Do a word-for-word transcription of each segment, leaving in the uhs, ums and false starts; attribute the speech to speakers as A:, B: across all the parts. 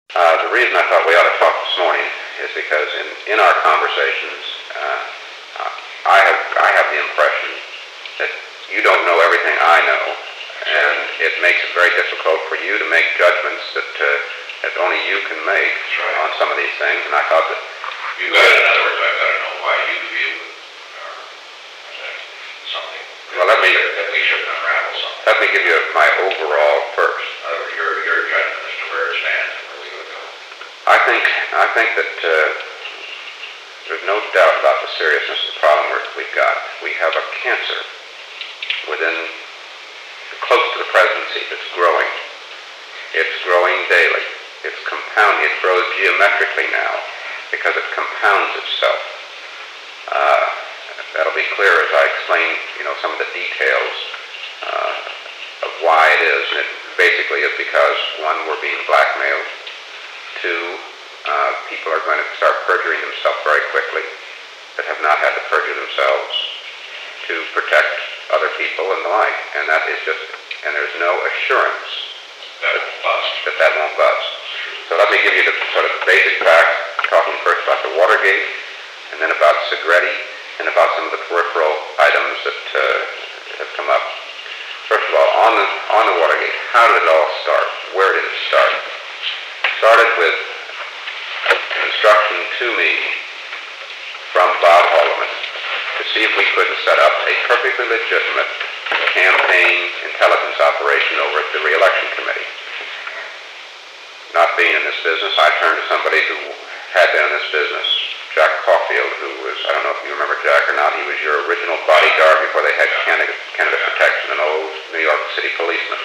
A: Uh, the reason I thought we ought to talk this morning is because in, in our conversations, uh, I have I have the impression that you don't know everything I know, and it makes it very difficult for you to make judgments that uh, that only you can make
B: right.
A: on some of these things. And I thought that
B: you got, in other words, I've got to know why you feel or something.
A: Well, let me
B: that we should unravel something.
A: Let me give you my overall first.
B: In other words, your your judgment as to where it stands and where we would go.
A: I think I think that uh, there's no doubt about the seriousness of the problem we've got. We have a cancer within, close to the presidency, that's growing. It's growing daily. It's compounding. It grows geometrically now because it compounds itself. Uh, that'll be clear as I explain, you know, some of the details uh, of why it is. And it basically is because, one, we're being blackmailed. Two, uh, people are going to start perjuring themselves very quickly that have not had to perjure themselves to protect other people and the like. And that is just, and there's no assurance
B: that
A: that
B: won't bust.
A: That, that won't bust. So let me give you the sort of basic facts, talking first about the Watergate, and then about Segretti, and about some of the peripheral items that uh, have come up. First of all, on the, on the Watergate, how did it all start? Where did it start? It started with an instruction to me from Bob Haldeman to see if we couldn't set up a perfectly legitimate campaign intelligence operation over at the re-election committee. Not being in this business, I turned to somebody who had been in this business, Jack Caulfield, who was, I don't know if you remember Jack or not, he was your original bodyguard before they had Canada, Canada Protection, an old New York City policeman.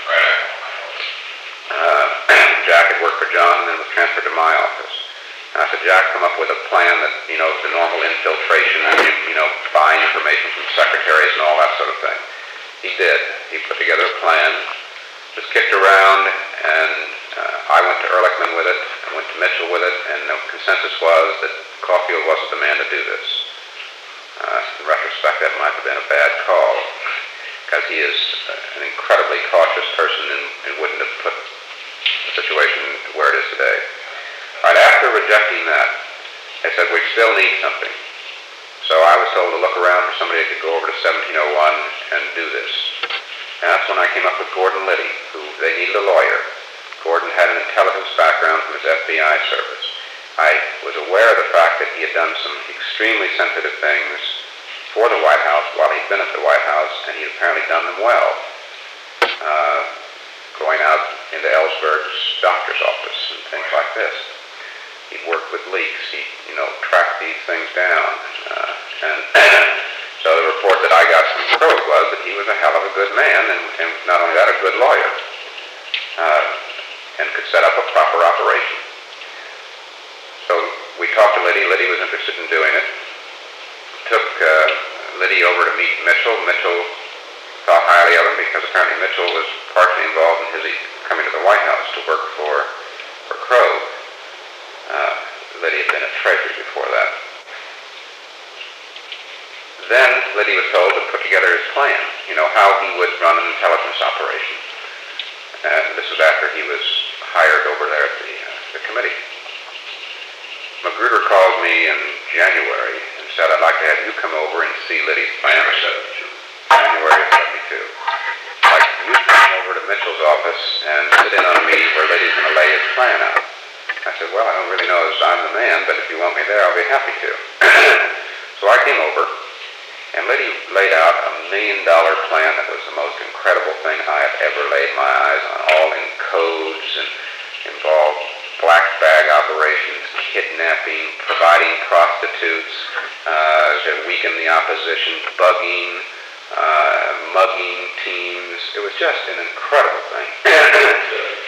A: Uh, Jack had worked for John and then was transferred to my office. And I said, Jack, come up with a plan that, you know, the normal infiltration and, you, you know, buying information from secretaries and all that sort of thing. He did. He put together a plan, was kicked around, and uh, I went to Ehrlichman with it, I went to Mitchell with it, and the consensus was that Caulfield wasn't the man to do this. Uh, in retrospect, that might have been a bad call, because he is uh, an incredibly cautious person and, and wouldn't have put the situation where it is today. Right after rejecting that, they said, we still need something. So I was told to look around for somebody that could go over to seventeen oh one and do this. And that's when I came up with Gordon Liddy, who they needed a lawyer. Gordon had an intelligence background from his F B I service. I was aware of the fact that he had done some extremely sensitive things for the White House while he'd been at the White House, and he'd apparently done them well. Uh, going out into Ellsberg's doctor's office and things like this. He'd worked with leaks. He, you know, tracked these things down. Uh, and so the report that I got from Krogh was that he was a hell of a good man, and, and not only that, a good lawyer, uh, and could set up a proper operation. So we talked to Liddy. Liddy was interested in doing it. Took uh, Liddy over to meet Mitchell. Mitchell thought highly of him because apparently Mitchell was partially involved in his coming to the White House to work for, for Krogh. Uh, Liddy had been at Treasury before that. Then Liddy was told to put together his plan, you know, how he would run an intelligence operation. And this was after he was hired over there at the, uh, the committee. Magruder called me in January and said, I'd like to have you come over and see Liddy's plan. January of seventy-two. Like, you come over to Mitchell's office and sit in on a meeting where Liddy's going to lay his plan out. I said, well, I don't really know as I'm the man, but if you want me there, I'll be happy to. So I came over, and Liddy laid out a million-dollar plan that was the most incredible thing I have ever laid my eyes on, all in codes and involved black bag operations, kidnapping, providing prostitutes uh, to weaken the opposition, bugging, uh, mugging teams. It was just an incredible thing.